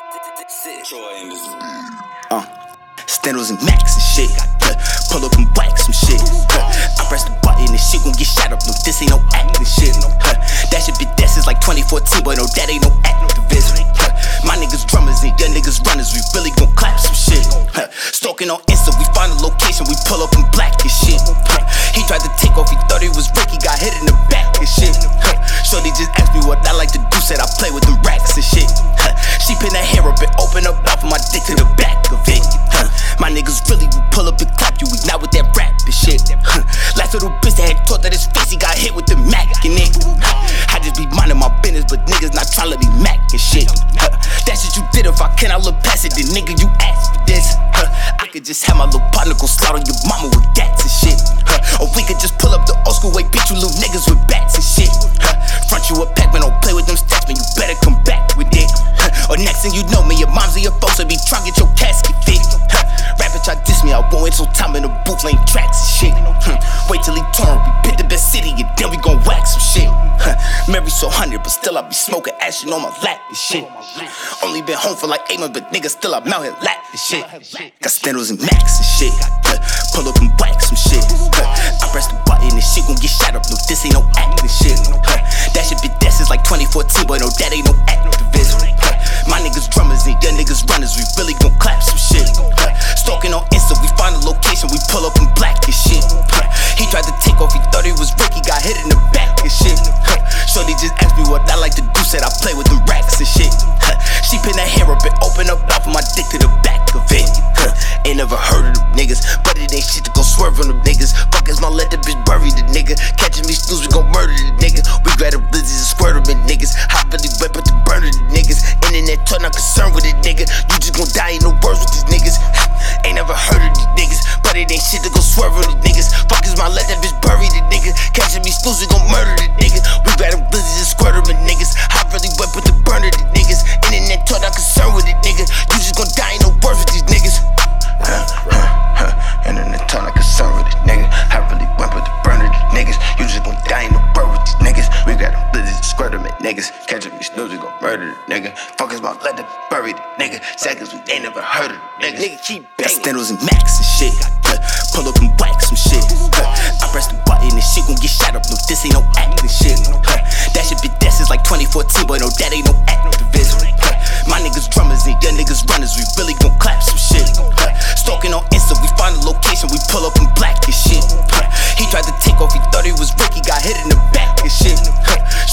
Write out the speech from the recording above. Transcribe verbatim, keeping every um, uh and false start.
Uh, Stendals and Max and shit. Uh, pull up and whack some shit. Uh, I press the button and shit gon' get shot up. No, this ain't no acting shit. Uh, that shit be dead since like twenty fourteen, but no, that ain't no activism. Uh, my niggas drummers and your niggas runners, we really gon' clap some shit. Uh, stalking on Insta, we find a location, we pull up and black and shit. Uh, he tried to take off, he thought he was Ricky, got hit in the back and shit. Uh, Shorty just asked me what I like to do, said I play with them racks and shit. Uh, she pin her hair up and open up off of my dick to the back of it. Uh, my niggas really will pull up and clap you, we not with that rap and shit. Uh, last little bitch that had thought that his face, he got hit with the Mac in it. Uh, I just be minding my business, but niggas not tryna let me Mac and shit. Uh, that shit you did, if I cannot look past it, then nigga you asked for this. Uh, I could just have my little partner go slaughter your mama with gats and shit. Uh, or we could just pull up the old school way, beat you little niggas with bats and shit. Uh, front you a pack, man, don't play with them stats, man, you better come back with it. Uh, or next thing you know, me, your moms and your folks will be trying to get your casket fit. Uh, Rapper try diss me, I won't wait till time in the booth, lane tracks and shit. Uh, wait till he turn, we pick the best city, and then we gon' wax some shit. Uh, Mary so hundred, but still I be smoking action on my lap and shit. Only been home for like eight months, but niggas still I'm out here lap and shit. Got Stendals and Max and shit. Uh, pull up and whack some shit. Uh, I press the button and shit gon' get shot up. No, this ain't no acting shit. Uh, that shit been dead since like twenty fourteen, but no, that ain't no activism. Uh, my niggas drummers and your niggas runners, we really gon' clap some shit. Uh, stalking on Insta, we find a location, we pull up and black and shit. Uh, he tried to take off, he thought he was Ricky, got hit in the back and shit. Uh, Shorty just asked me what I like to do, said I play with them racks and shit. Uh, she pin her hair up and open up off of my dick to the back of it. Uh, ain't never heard of them niggas, but it ain't shit to go swerve on them niggas. Fuck is my let the bitch bury the nigga. Catching me snooze, we gon' murder the nigga. We grab the blizzards and squirt them in niggas. I really wet but the burner the niggas. Internet talk, not concerned with it, nigga. You just gon' die, ain't no words with these niggas. Ain't never heard of these niggas, but it ain't shit to go swerve on these niggas. Fuck is my let that bitch bury the nigga. Catching me snooze, we gon' murder the nigga. We grab the blizzards and squirt them in niggas. I really wet but the burner the niggas. Internet talk, not concerned with it, nigga. You just gon' die, ain't no words with these niggas. Huh, huh, huh. Internet talk, not concerned with it, nigga. I really went with the burner the niggas. You just gon' die, ain't no word with these niggas. We got them blizzards and squirt them in niggas. Catching me snooze, we gon' murder the nigga. Fuck is my let that bury the nigga. Seconds we ain't never heard of the nigga. Nigga keep banging. Stendals and Max and shit. Uh, pull up and whack some shit. Uh, I press the button and shit gon' get shot up. No, this ain't no acting shit. Uh, that shit been dead since like twenty fourteen, but no, that ain't no activism. Uh, my niggas drummers and your niggas runners, we really gon' clap some shit. Uh, stalking on Insta, we find a location, we pull up and black and shit. Uh, he tried to take off, he thought he was Ricky, got hit in the back and shit. Uh,